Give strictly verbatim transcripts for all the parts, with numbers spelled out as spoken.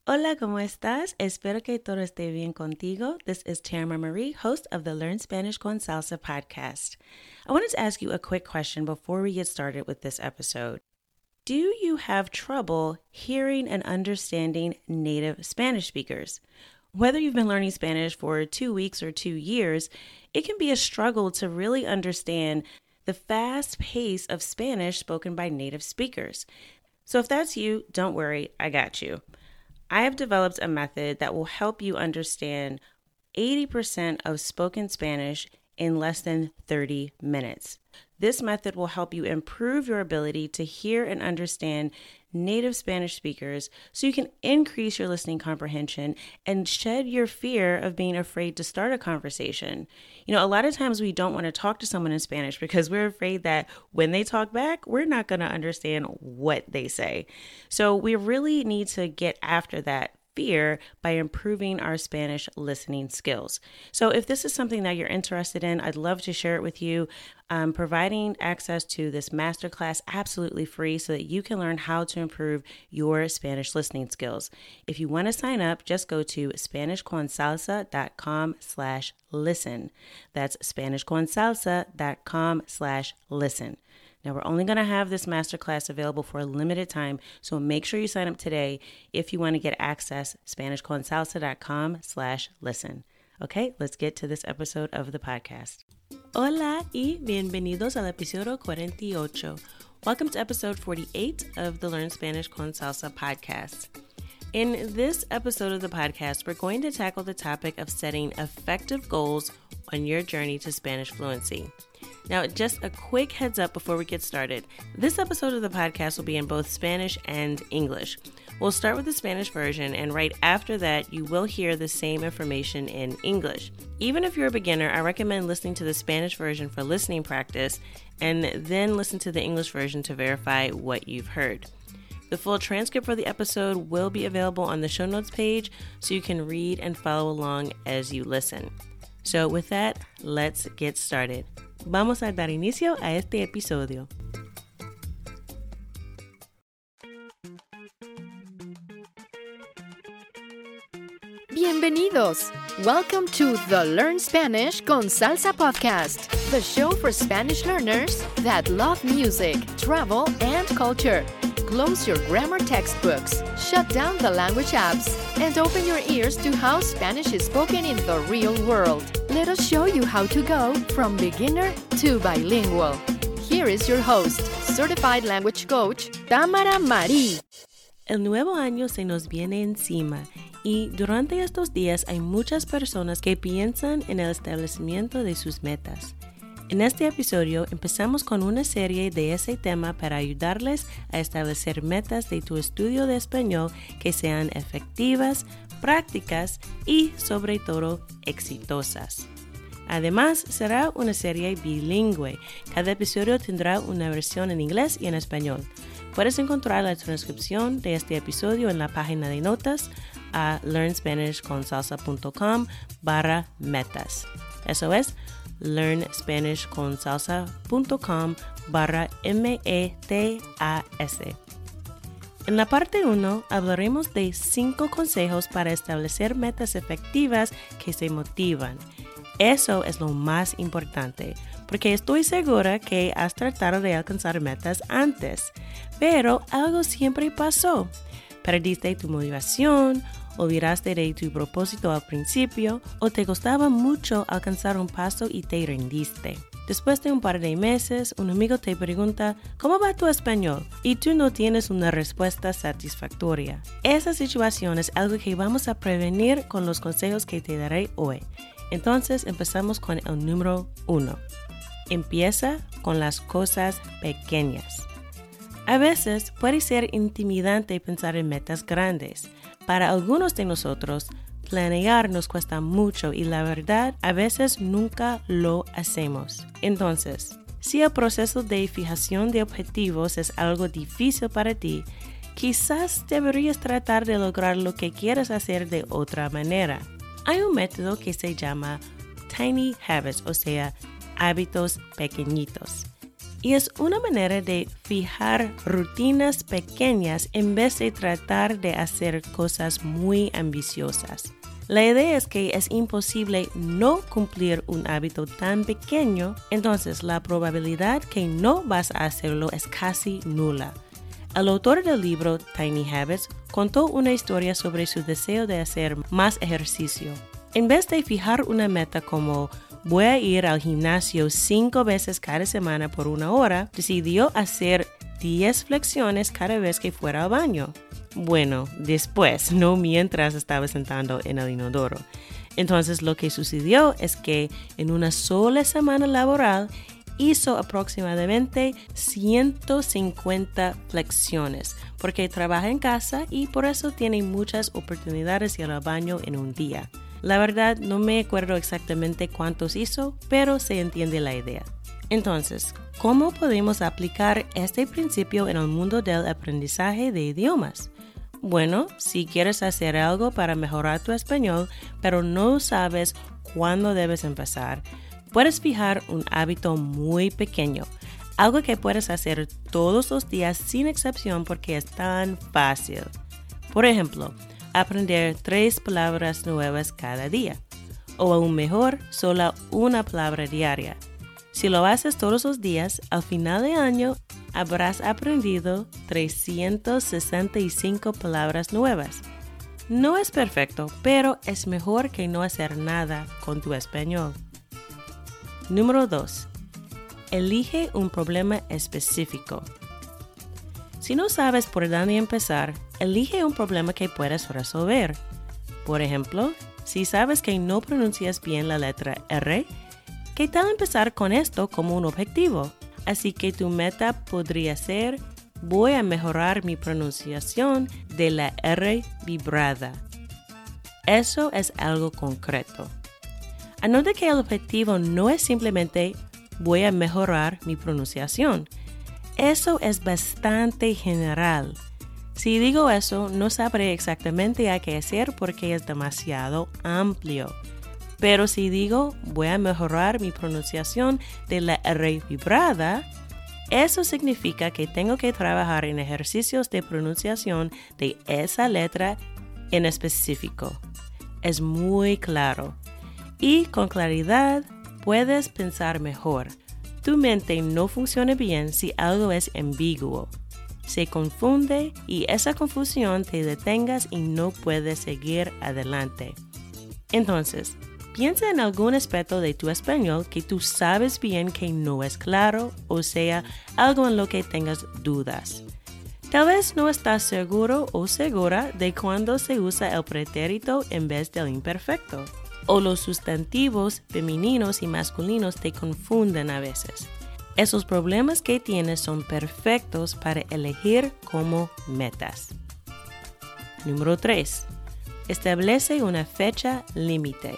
Hola, ¿cómo estás? Espero que todo esté bien contigo. This is Tamara Marie, host of the Learn Spanish con Salsa podcast. I wanted to ask you a quick question before we get started with this episode. Do you have trouble hearing and understanding native Spanish speakers? Whether you've been learning Spanish for two weeks or two years, it can be a struggle to really understand the fast pace of Spanish spoken by native speakers. So if that's you, don't worry, I got you. I have developed a method that will help you understand eighty percent of spoken Spanish in less than thirty minutes. This method will help you improve your ability to hear and understand native Spanish speakers so you can increase your listening comprehension and shed your fear of being afraid to start a conversation. You know, a lot of times we don't want to talk to someone in Spanish because we're afraid that when they talk back, we're not going to understand what they say. So we really need to get after that fear by improving our Spanish listening skills. So if this is something that you're interested in, I'd love to share it with you. I'm providing access to this masterclass absolutely free so that you can learn how to improve your Spanish listening skills. If you want to sign up, just go to SpanishConSalsa.com slash listen. That's SpanishConSalsa.com slash listen. Now, we're only going to have this masterclass available for a limited time, so make sure you sign up today if you want to get access, SpanishConSalsa.com slash listen. Okay, let's get to this episode of the podcast. Hola y bienvenidos al episodio cuarenta y ocho. Welcome to episode forty-eight of the Learn Spanish con Salsa podcast. In this episode of the podcast, we're going to tackle the topic of setting effective goals on your journey to Spanish fluency. Now, just a quick heads up before we get started. This episode of the podcast will be in both Spanish and English. We'll start with the Spanish version, and right after that, you will hear the same information in English. Even if you're a beginner, I recommend listening to the Spanish version for listening practice, and then listen to the English version to verify what you've heard. The full transcript for the episode will be available on the show notes page, so you can read and follow along as you listen. So with that, let's get started. Vamos a dar inicio a este episodio. Bienvenidos! Welcome to the Learn Spanish con Salsa podcast, the show for Spanish learners that love music, travel, and culture. Close your grammar textbooks, shut down the language apps, and open your ears to how Spanish is spoken in the real world. Let us show you how to go from beginner to bilingual. Here is your host, certified language coach, Tamara Marie. El nuevo año se nos viene encima y durante estos días hay muchas personas que piensan en el establecimiento de sus metas. En este episodio empezamos con una serie de ese tema para ayudarles a establecer metas de tu estudio de español que sean efectivas, prácticas y, sobre todo, exitosas. Además, será una serie bilingüe. Cada episodio tendrá una versión en inglés y en español. Puedes encontrar la transcripción de este episodio en la página de notas a learnspanishconsalsa.com barra metas. Eso es learnspanishconsalsa.com barra M E T A S. En la parte uno hablaremos de cinco consejos para establecer metas efectivas que se motivan. Eso es lo más importante, porque estoy segura que has tratado de alcanzar metas antes, pero algo siempre pasó. Perdiste tu motivación, olvidaste de tu propósito al principio o te costaba mucho alcanzar un paso y te rendiste. Después de un par de meses, un amigo te pregunta, ¿cómo va tu español? Y tú no tienes una respuesta satisfactoria. Esa situación es algo que vamos a prevenir con los consejos que te daré hoy. Entonces empezamos con el número uno. Empieza con las cosas pequeñas. A veces puede ser intimidante pensar en metas grandes. Para algunos de nosotros, planear nos cuesta mucho y la verdad, a veces nunca lo hacemos. Entonces, si el proceso de fijación de objetivos es algo difícil para ti, quizás deberías tratar de lograr lo que quieres hacer de otra manera. Hay un método que se llama Tiny Habits, o sea, hábitos pequeñitos. Y es una manera de fijar rutinas pequeñas en vez de tratar de hacer cosas muy ambiciosas. La idea es que es imposible no cumplir un hábito tan pequeño, entonces la probabilidad que no vas a hacerlo es casi nula. El autor del libro Tiny Habits contó una historia sobre su deseo de hacer más ejercicio. En vez de fijar una meta como voy a ir al gimnasio cinco veces cada semana por una hora, decidió hacer diez flexiones cada vez que fuera al baño. Bueno, después, no mientras estaba sentado en el inodoro. Entonces lo que sucedió es que en una sola semana laboral hizo aproximadamente ciento cincuenta flexiones, porque trabaja en casa y por eso tiene muchas oportunidades de ir al baño en un día. La verdad, no me acuerdo exactamente cuántos hizo, pero se entiende la idea. Entonces, ¿cómo podemos aplicar este principio en el mundo del aprendizaje de idiomas? Bueno, si quieres hacer algo para mejorar tu español, pero no sabes cuándo debes empezar, puedes fijar un hábito muy pequeño, algo que puedes hacer todos los días sin excepción porque es tan fácil. Por ejemplo, aprender tres palabras nuevas cada día, o aún mejor, solo una palabra diaria. Si lo haces todos los días, al final de año habrás aprendido trescientas sesenta y cinco palabras nuevas. No es perfecto, pero es mejor que no hacer nada con tu español. Número dos. Elige un problema específico. Si no sabes por dónde empezar, elige un problema que puedas resolver. Por ejemplo, si sabes que no pronuncias bien la letra R, ¿qué tal empezar con esto como un objetivo? Así que tu meta podría ser, voy a mejorar mi pronunciación de la R vibrada. Eso es algo concreto. Anota que el objetivo no es simplemente, voy a mejorar mi pronunciación. Eso es bastante general. Si digo eso, no sabré exactamente a qué hacer porque es demasiado amplio. Pero si digo, voy a mejorar mi pronunciación de la R vibrada, eso significa que tengo que trabajar en ejercicios de pronunciación de esa letra en específico. Es muy claro. Y con claridad puedes pensar mejor. Tu mente no funciona bien si algo es ambiguo. Se confunde y esa confusión te detengas y no puedes seguir adelante. Entonces, piensa en algún aspecto de tu español que tú sabes bien que no es claro, o sea, algo en lo que tengas dudas. Tal vez no estás seguro o segura de cuándo se usa el pretérito en vez del imperfecto, o los sustantivos femeninos y masculinos te confunden a veces. Esos problemas que tienes son perfectos para elegir como metas. Número tres. Establece una fecha límite.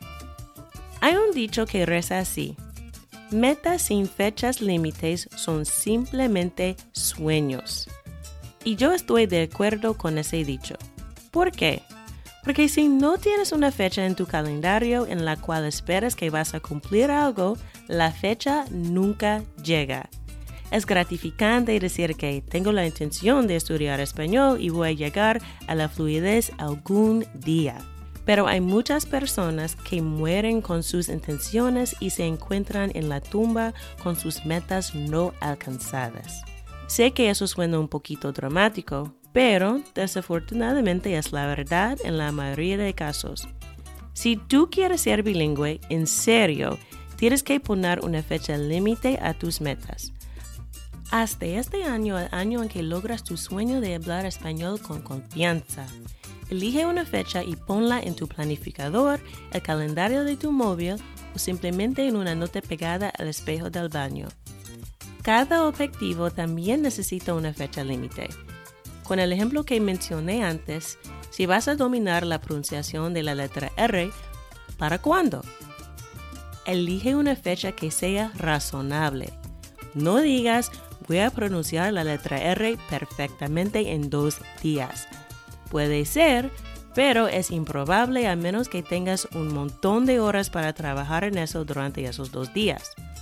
Hay un dicho que reza así: metas sin fechas límites son simplemente sueños. Y yo estoy de acuerdo con ese dicho. ¿Por qué? Porque si no tienes una fecha en tu calendario en la cual esperas que vas a cumplir algo, la fecha nunca llega. Es gratificante decir que tengo la intención de estudiar español y voy a llegar a la fluidez algún día. Pero hay muchas personas que mueren con sus intenciones y se encuentran en la tumba con sus metas no alcanzadas. Sé que eso suena un poquito dramático, pero desafortunadamente es la verdad en la mayoría de casos. Si tú quieres ser bilingüe, en serio, tienes que poner una fecha límite a tus metas. Hasta este año, el año en que logras tu sueño de hablar español con confianza. Elige una fecha y ponla en tu planificador, el calendario de tu móvil o simplemente en una nota pegada al espejo del baño. Cada objetivo también necesita una fecha límite. Con el ejemplo que mencioné antes, si vas a dominar la pronunciación de la letra R, ¿para cuándo? Elige una fecha que sea razonable. No digas, voy a pronunciar la letra R perfectamente en dos días. Puede ser, pero es improbable a menos que tengas un montón de horas para trabajar en eso durante esos dos días.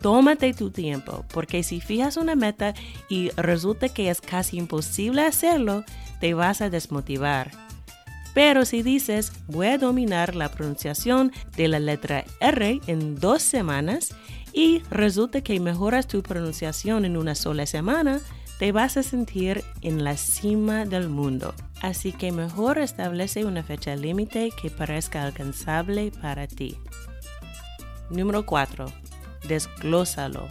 tómate tu tiempo, porque si fijas una meta y resulta que es casi imposible hacerlo, te vas a desmotivar. Pero si dices, voy a dominar la pronunciación de la letra R en dos semanas y resulta que mejoras tu pronunciación en una sola semana, te vas a sentir en la cima del mundo. Así que mejor establece una fecha límite que parezca alcanzable para ti. Número cuatro. Desglósalo.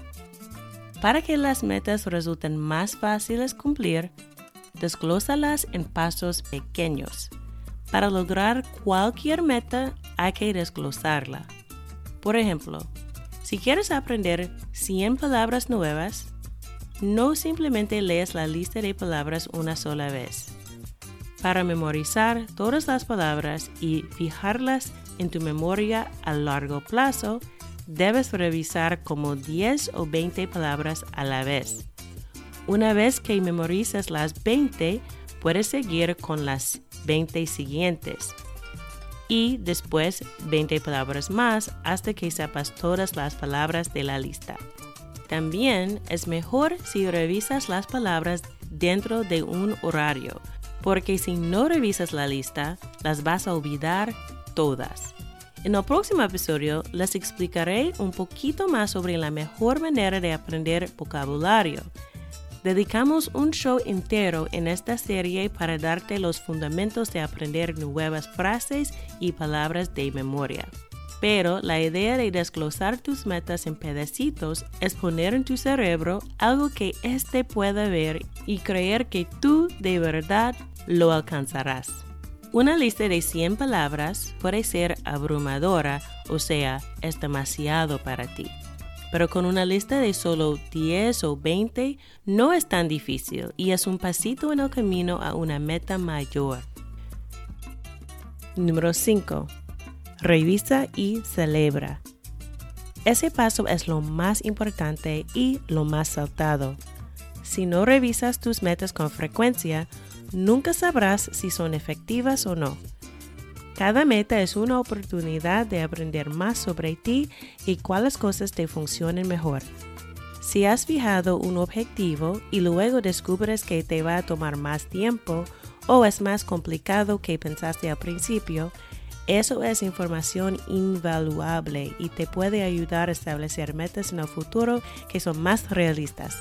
Para que las metas resulten más fáciles cumplir, desglósalas en pasos pequeños. Para lograr cualquier meta, hay que desglosarla. Por ejemplo, si quieres aprender cien palabras nuevas, no simplemente lees la lista de palabras una sola vez. Para memorizar todas las palabras y fijarlas en tu memoria a largo plazo, debes revisar como diez o veinte palabras a la vez. Una vez que memorices las veinte, puedes seguir con las veinte siguientes. Y después veinte palabras más hasta que sepas todas las palabras de la lista. También es mejor si revisas las palabras dentro de un horario, porque si no revisas la lista, las vas a olvidar todas. En el próximo episodio les explicaré un poquito más sobre la mejor manera de aprender vocabulario. Dedicamos un show entero en esta serie para darte los fundamentos de aprender nuevas frases y palabras de memoria. Pero la idea de desglosar tus metas en pedacitos es poner en tu cerebro algo que éste pueda ver y creer que tú de verdad lo alcanzarás. Una lista de cien palabras puede ser abrumadora, o sea, es demasiado para ti. Pero con una lista de solo diez o veinte no es tan difícil y es un pasito en el camino a una meta mayor. Número cinco. Revisa y celebra. Ese paso es lo más importante y lo más saltado. Si no revisas tus metas con frecuencia, nunca sabrás si son efectivas o no. Cada meta es una oportunidad de aprender más sobre ti y cuáles cosas te funcionan mejor. Si has fijado un objetivo y luego descubres que te va a tomar más tiempo o es más complicado que pensaste al principio, eso es información invaluable y te puede ayudar a establecer metas en el futuro que son más realistas.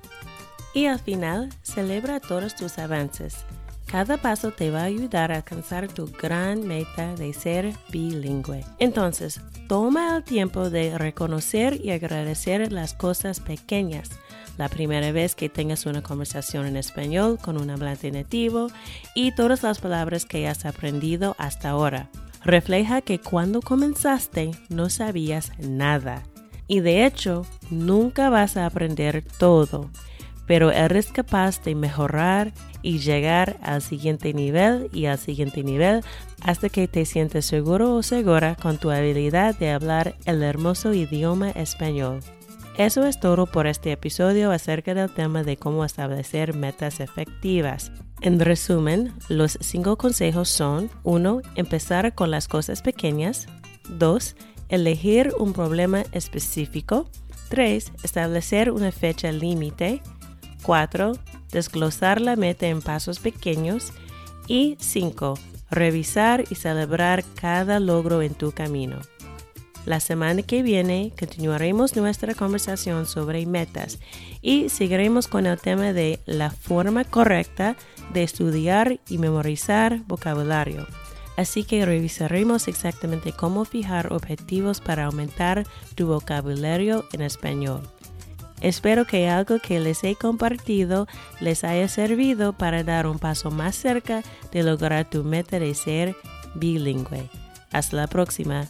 Y al final, celebra todos tus avances. Cada paso te va a ayudar a alcanzar tu gran meta de ser bilingüe. Entonces, toma el tiempo de reconocer y agradecer las cosas pequeñas. La primera vez que tengas una conversación en español con un hablante nativo y todas las palabras que has aprendido hasta ahora. Refleja que cuando comenzaste no sabías nada. Y de hecho, nunca vas a aprender todo. Pero eres capaz de mejorar y llegar al siguiente nivel y al siguiente nivel hasta que te sientes seguro o segura con tu habilidad de hablar el hermoso idioma español. Eso es todo por este episodio acerca del tema de cómo establecer metas efectivas. En resumen, los cinco consejos son: uno. Empezar con las cosas pequeñas. dos. Elegir un problema específico. tres. Establecer una fecha límite. cuatro. Desglosar la meta en pasos pequeños. Y cinco. Revisar y celebrar cada logro en tu camino. La semana que viene continuaremos nuestra conversación sobre metas y seguiremos con el tema de la forma correcta de estudiar y memorizar vocabulario. Así que revisaremos exactamente cómo fijar objetivos para aumentar tu vocabulario en español. Espero que algo que les he compartido les haya servido para dar un paso más cerca de lograr tu meta de ser bilingüe. Hasta la próxima.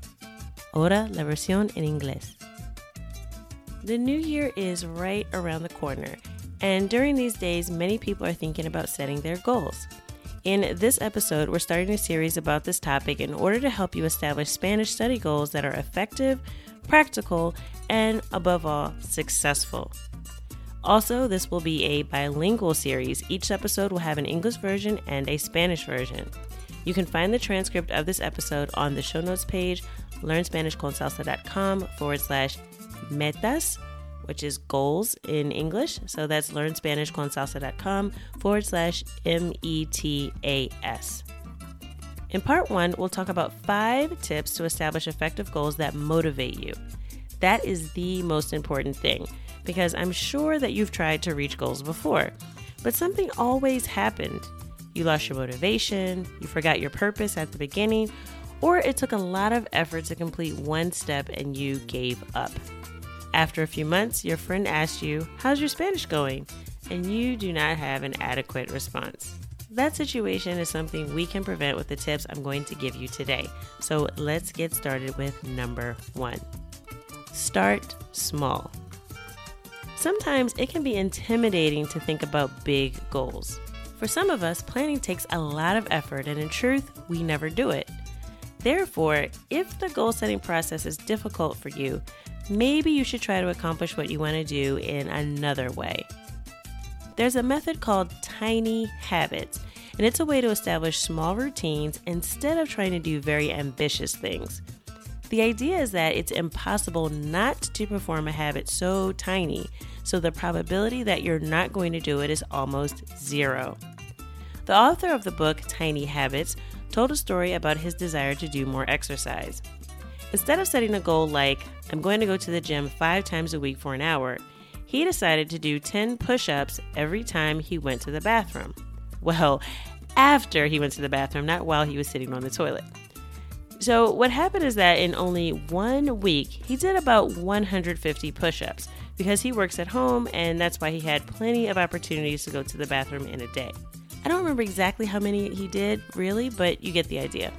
Ahora la versión en inglés. The new year is right around the corner, and during these days, many people are thinking about setting their goals. In this episode, we're starting a series about this topic in order to help you establish Spanish study goals that are effective, practical, and above all, successful. Also, this will be a bilingual series. Each episode will have an English version and a Spanish version. You can find the transcript of this episode on the show notes page, learnspanishconsalsa.com forward slash metas, which is goals in English. So that's learnspanishconsalsa.com forward slash M E T A S. In part one, we'll talk about five tips to establish effective goals that motivate you. That is the most important thing, because I'm sure that you've tried to reach goals before, but something always happened. You lost your motivation, you forgot your purpose at the beginning, or it took a lot of effort to complete one step and you gave up. After a few months, your friend asks you, "How's your Spanish going?" and you do not have an adequate response. That situation is something we can prevent with the tips I'm going to give you today. So let's get started with number one. Start small. Sometimes it can be intimidating to think about big goals. For some of us, planning takes a lot of effort, and in truth, we never do it. Therefore, if the goal-setting process is difficult for you, maybe you should try to accomplish what you want to do in another way. There's a method called tiny habits, and it's a way to establish small routines instead of trying to do very ambitious things. The idea is that it's impossible not to perform a habit so tiny, so the probability that you're not going to do it is almost zero. The author of the book, Tiny Habits, told a story about his desire to do more exercise. Instead of setting a goal like, I'm going to go to the gym five times a week for an hour, he decided to do ten push-ups every time he went to the bathroom. Well, after he went to the bathroom, not while he was sitting on the toilet. So what happened is that in only one week, he did about one hundred fifty push-ups because he works at home, and that's why he had plenty of opportunities to go to the bathroom in a day. I don't remember exactly how many he did, really, but you get the idea.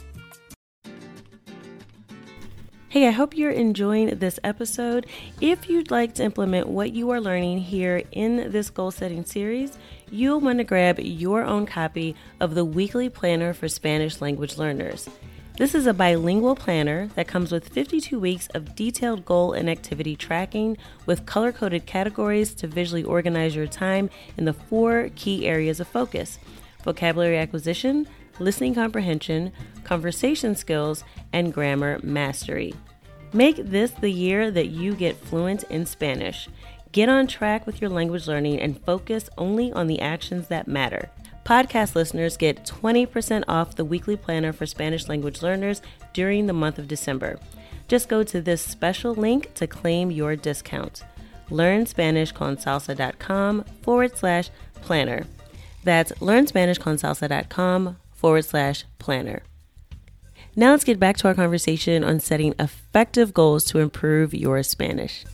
Hey, I hope you're enjoying this episode. If you'd like to implement what you are learning here in this goal setting series, you'll want to grab your own copy of the Weekly Planner for Spanish Language Learners. This is a bilingual planner that comes with fifty-two weeks of detailed goal and activity tracking with color-coded categories to visually organize your time in the four key areas of focus: vocabulary acquisition, listening comprehension, conversation skills, and grammar mastery. Make this the year that you get fluent in Spanish. Get on track with your language learning and focus only on the actions that matter. Podcast listeners get twenty percent off the Weekly Planner for Spanish Language Learners during the month of December. Just go to this special link to claim your discount. learnspanishconsalsa.com forward slash planner. That's learnspanishconsalsa.com forward slash planner. Now let's get back to our conversation on setting effective goals to improve your Spanish.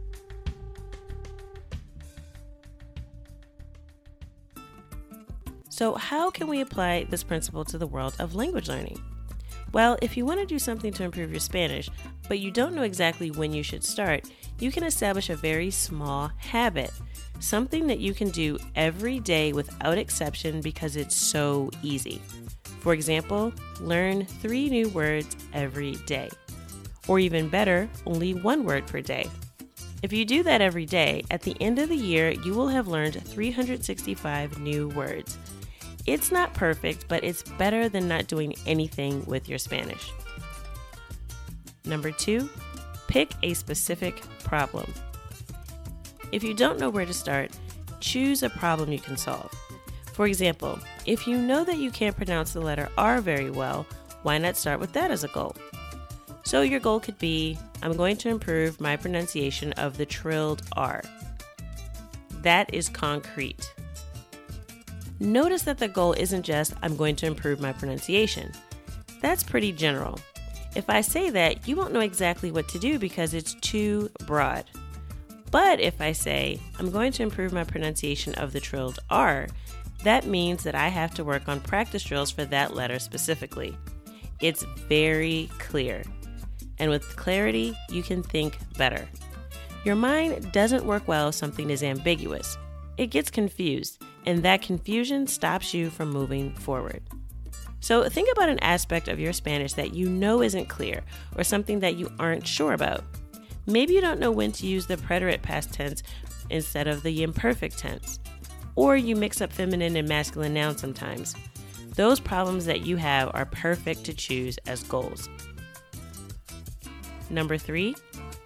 So how can we apply this principle to the world of language learning? Well, if you want to do something to improve your Spanish, but you don't know exactly when you should start, you can establish a very small habit, something that you can do every day without exception because it's so easy. For example, learn three new words every day. Or even better, only one word per day. If you do that every day, at the end of the year, you will have learned three hundred sixty-five new words. It's not perfect, but it's better than not doing anything with your Spanish. Number two, pick a specific problem. If you don't know where to start, choose a problem you can solve. For example, if you know that you can't pronounce the letter R very well, why not start with that as a goal? So your goal could be, I'm going to improve my pronunciation of the trilled R. That is concrete. Notice that the goal isn't just, I'm going to improve my pronunciation. That's pretty general. If I say that, you won't know exactly what to do because it's too broad. But if I say, I'm going to improve my pronunciation of the trilled R, that means that I have to work on practice drills for that letter specifically. It's very clear. And with clarity, you can think better. Your mind doesn't work well if something is ambiguous. It gets confused, and that confusion stops you from moving forward. So think about an aspect of your Spanish that you know isn't clear or something that you aren't sure about. Maybe you don't know when to use the preterite past tense instead of the imperfect tense. Or you mix up feminine and masculine nouns sometimes. Those problems that you have are perfect to choose as goals. Number three,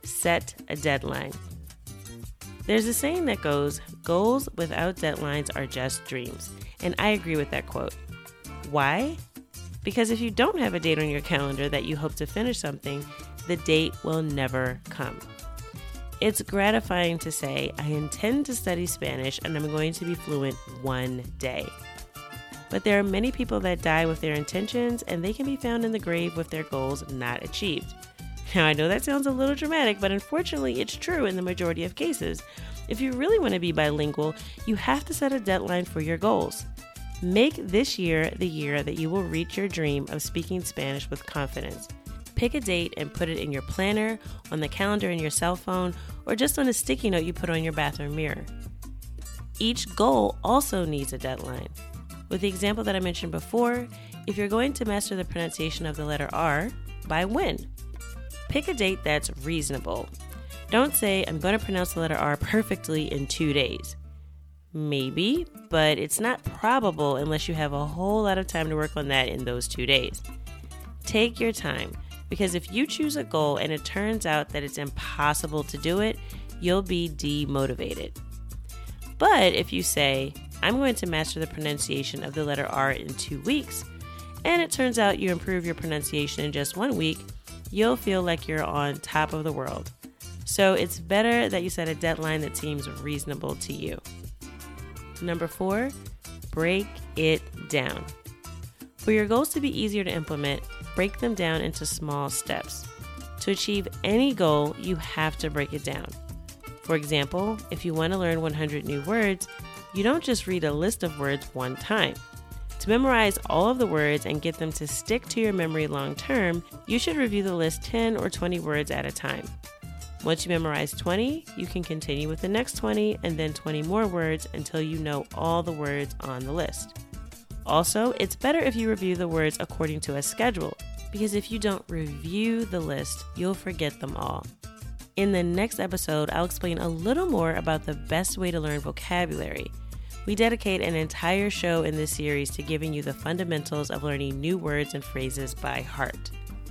set a deadline. There's a saying that goes, goals without deadlines are just dreams. And I agree with that quote. Why? Because if you don't have a date on your calendar that you hope to finish something, the date will never come. It's gratifying to say, I intend to study Spanish and I'm going to be fluent one day. But there are many people that die with their intentions and they can be found in the grave with their goals not achieved. Now, I know that sounds a little dramatic, but unfortunately it's true in the majority of cases. If you really want to be bilingual, you have to set a deadline for your goals. Make this year the year that you will reach your dream of speaking Spanish with confidence. Pick a date and put it in your planner, on the calendar in your cell phone, or just on a sticky note you put on your bathroom mirror. Each goal also needs a deadline. With the example that I mentioned before, if you're going to master the pronunciation of the letter R, by when? Pick a date that's reasonable. Don't say, I'm going to pronounce the letter R perfectly in two days. Maybe, but it's not probable unless you have a whole lot of time to work on that in those two days. Take your time, because if you choose a goal and it turns out that it's impossible to do it, you'll be demotivated. But if you say, I'm going to master the pronunciation of the letter R in two weeks, and it turns out you improve your pronunciation in just one week, you'll feel like you're on top of the world. So it's better that you set a deadline that seems reasonable to you. Number four, break it down. For your goals to be easier to implement, break them down into small steps. To achieve any goal, you have to break it down. For example, if you want to learn one hundred new words, you don't just read a list of words one time. To memorize all of the words and get them to stick to your memory long term, you should review the list ten or twenty words at a time. Once you memorize twenty, you can continue with the next twenty and then twenty more words until you know all the words on the list. Also, it's better if you review the words according to a schedule, because if you don't review the list, you'll forget them all. In the next episode, I'll explain a little more about the best way to learn vocabulary. We dedicate an entire show in this series to giving you the fundamentals of learning new words and phrases by heart.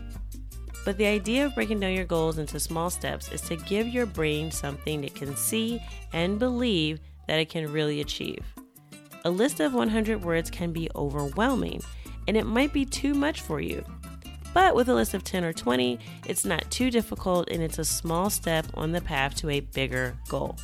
But the idea of breaking down your goals into small steps is to give your brain something it can see and believe that it can really achieve. A list of one hundred words can be overwhelming, and it might be too much for you. But with a list of ten or twenty, it's not too difficult and it's a small step on the path to a bigger goal.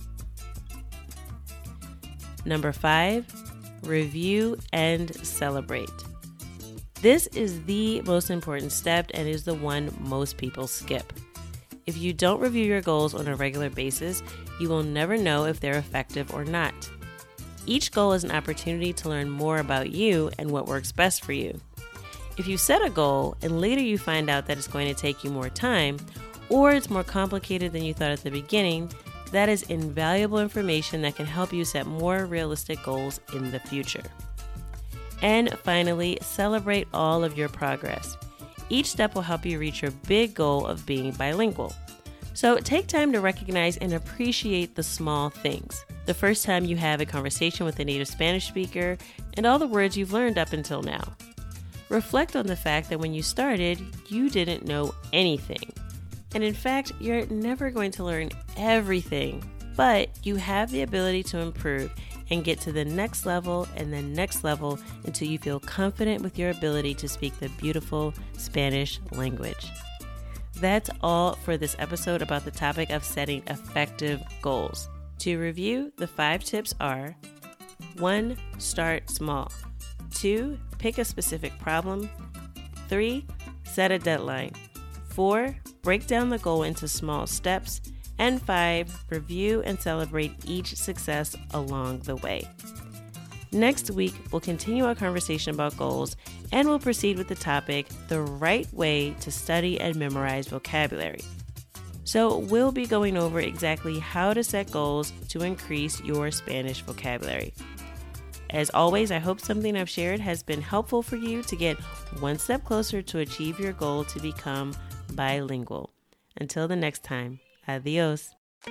Number five, review and celebrate. This is the most important step and is the one most people skip. If you don't review your goals on a regular basis, you will never know if they're effective or not. Each goal is an opportunity to learn more about you and what works best for you. If you set a goal and later you find out that it's going to take you more time, or it's more complicated than you thought at the beginning, that is invaluable information that can help you set more realistic goals in the future. And finally, celebrate all of your progress. Each step will help you reach your big goal of being bilingual. So take time to recognize and appreciate the small things. The first time you have a conversation with a native Spanish speaker and all the words you've learned up until now. Reflect on the fact that when you started, you didn't know anything. And in fact, you're never going to learn everything, but you have the ability to improve and get to the next level and the next level until you feel confident with your ability to speak the beautiful Spanish language. That's all for this episode about the topic of setting effective goals. To review, the five tips are: one, start small. Two, pick a specific problem. Three, set a deadline. Four, break down the goal into small steps. And five, review and celebrate each success along the way. Next week, we'll continue our conversation about goals and we'll proceed with the topic, the right way to study and memorize vocabulary. So we'll be going over exactly how to set goals to increase your Spanish vocabulary. As always, I hope something I've shared has been helpful for you to get one step closer to achieve your goal to become bilingual. Until the next time. Adios.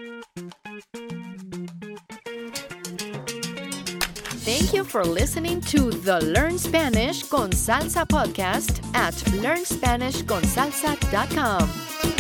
Thank you for listening to the Learn Spanish con Salsa podcast at learn spanish con salsa dot com.